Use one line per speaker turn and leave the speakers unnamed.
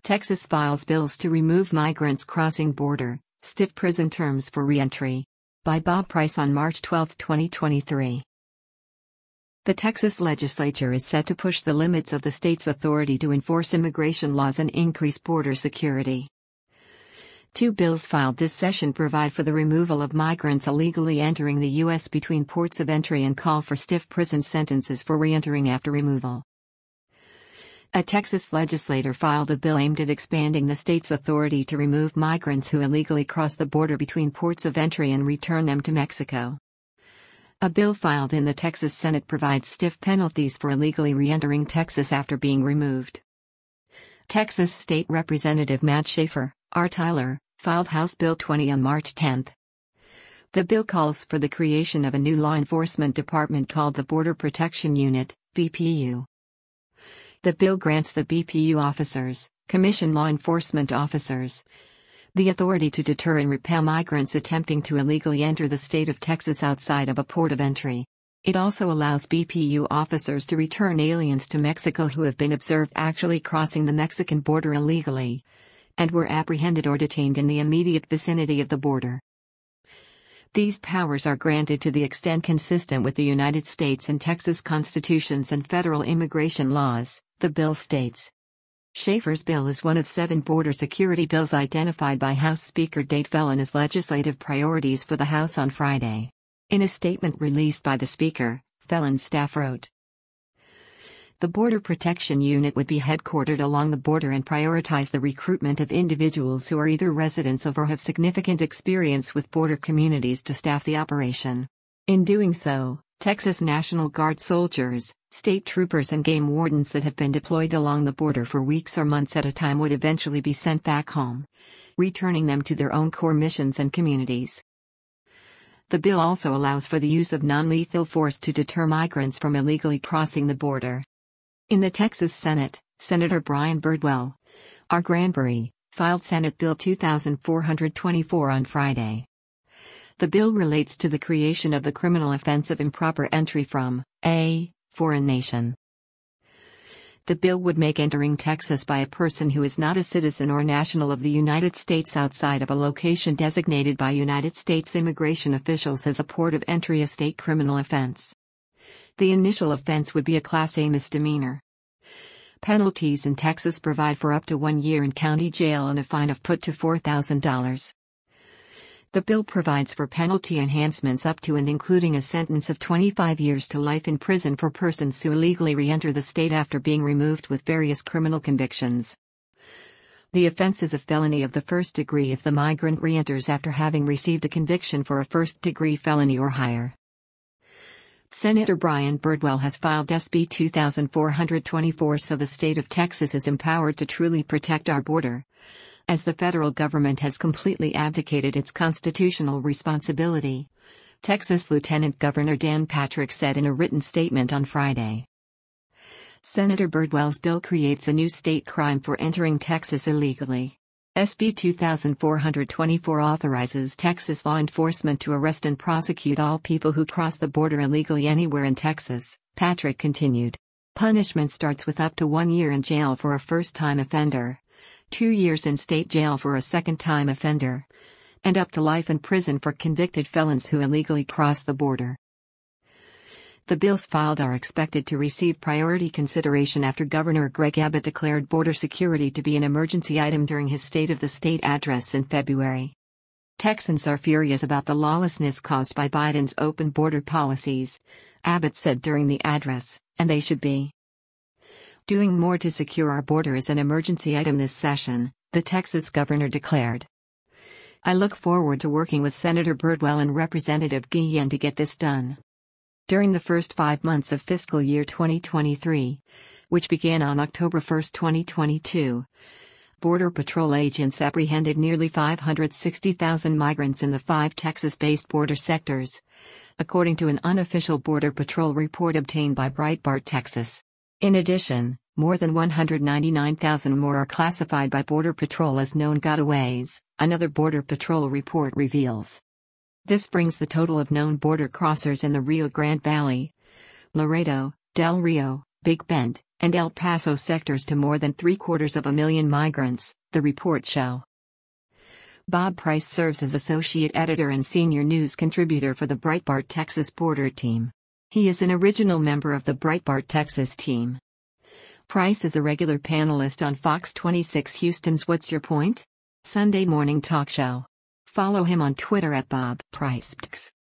Texas files bills to remove migrants crossing border, stiff prison terms for reentry. By Bob Price on March 12, 2023. The Texas legislature is set to push the limits of the state's authority to enforce immigration laws and increase border security. Two bills filed this session provide for the removal of migrants illegally entering the U.S. between ports of entry and call for stiff prison sentences for reentering after removal. A Texas legislator filed a bill aimed at expanding the state's authority to remove migrants who illegally cross the border between ports of entry and return them to Mexico. A bill filed in the Texas Senate provides stiff penalties for illegally reentering Texas after being removed. Texas State Representative Matt Schaefer, R. Tyler, filed House Bill 20 on March 10. The bill calls for the creation of a new law enforcement department called the Border Protection Unit, BPU. The bill grants the BPU officers, commissioned law enforcement officers, the authority to deter and repel migrants attempting to illegally enter the state of Texas outside of a port of entry. It also allows BPU officers to return aliens to Mexico who have been observed actually crossing the Mexican border illegally and were apprehended or detained in the immediate vicinity of the border. These powers are granted to the extent consistent with the United States and Texas constitutions and federal immigration laws, the bill states. Schaefer's bill is one of 7 border security bills identified by House Speaker Dade Phelan as legislative priorities for the House on Friday. In a statement released by the Speaker, Phelan's staff wrote, "The Border Protection Unit would be headquartered along the border and prioritize the recruitment of individuals who are either residents of or have significant experience with border communities to staff the operation. In doing so, Texas National Guard soldiers, state troopers and game wardens that have been deployed along the border for weeks or months at a time would eventually be sent back home, returning them to their own core missions and communities." The bill also allows for the use of non-lethal force to deter migrants from illegally crossing the border. In the Texas Senate, Senator Brian Birdwell, R. Granbury, filed Senate Bill 2424 on Friday. The bill relates to the creation of the criminal offense of improper entry from a foreign nation. The bill would make entering Texas by a person who is not a citizen or national of the United States outside of a location designated by United States immigration officials as a port of entry a state criminal offense. The initial offense would be a Class A misdemeanor. Penalties in Texas provide for up to 1 year in county jail and a fine of up to $4,000. The bill provides for penalty enhancements up to and including a sentence of 25 years to life in prison for persons who illegally re-enter the state after being removed with various criminal convictions. The offense is a felony of the first degree if the migrant re-enters after having received a conviction for a first-degree felony or higher. Senator Brian Birdwell has filed SB 2424 so the state of Texas is empowered to truly protect our border, as the federal government has completely abdicated its constitutional responsibility, Texas Lieutenant Governor Dan Patrick said in a written statement on Friday. Senator Birdwell's bill creates a new state crime for entering Texas illegally. SB 2424 authorizes Texas law enforcement to arrest and prosecute all people who cross the border illegally anywhere in Texas, Patrick continued. Punishment starts with up to 1 year in jail for a first-time offender, 2 years in state jail for a second-time offender, and up to life in prison for convicted felons who illegally cross the border. The bills filed are expected to receive priority consideration after Governor Greg Abbott declared border security to be an emergency item during his State of the State address in February. Texans are furious about the lawlessness caused by Biden's open border policies, Abbott said during the address, and they should be doing more to secure our border is an emergency item this session, the Texas governor declared. I look forward to working with Senator Birdwell and Representative Guillen to get this done. During the first 5 months of fiscal year 2023, which began on October 1, 2022, Border Patrol agents apprehended nearly 560,000 migrants in the 5 Texas-based border sectors, according to an unofficial Border Patrol report obtained by Breitbart Texas. In addition, more than 199,000 more are classified by Border Patrol as known gotaways, another Border Patrol report reveals. This brings the total of known border crossers in the Rio Grande Valley, Laredo, Del Rio, Big Bend, and El Paso sectors to more than 750,000 migrants, the reports show. Bob Price serves as associate editor and senior news contributor for the Breitbart Texas border team. He is an original member of the Breitbart Texas team. Price is a regular panelist on Fox 26 Houston's What's Your Point? Sunday morning talk show. Follow him on Twitter at Bob Price.